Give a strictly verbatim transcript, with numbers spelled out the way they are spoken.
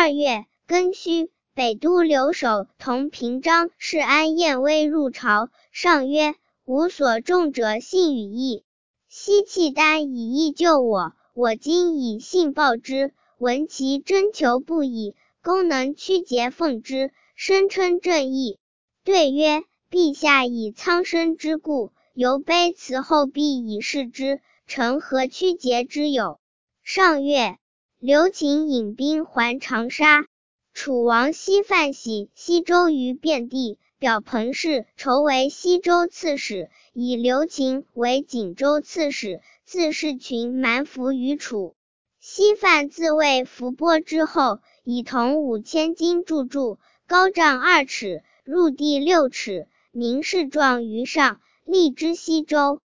二月，庚戌，北都留守同平章事安彦威入朝，上曰：吾所重者信与义，昔契丹以义救我，我今以信报之，闻其征求不已，公能屈节奉之，声称正义。对曰：陛下以苍生之故，犹卑辞后必以示之，臣何屈节之有？上月，刘瑾引兵还长沙。楚王西范喜西周于遍地，表彭氏筹为西州刺史，以刘瑾为锦州刺史，自是群蛮服于楚。西范自谓伏波之后，以铜五千斤铸铸，高丈二尺，入地六尺，名示状于上，立之西周。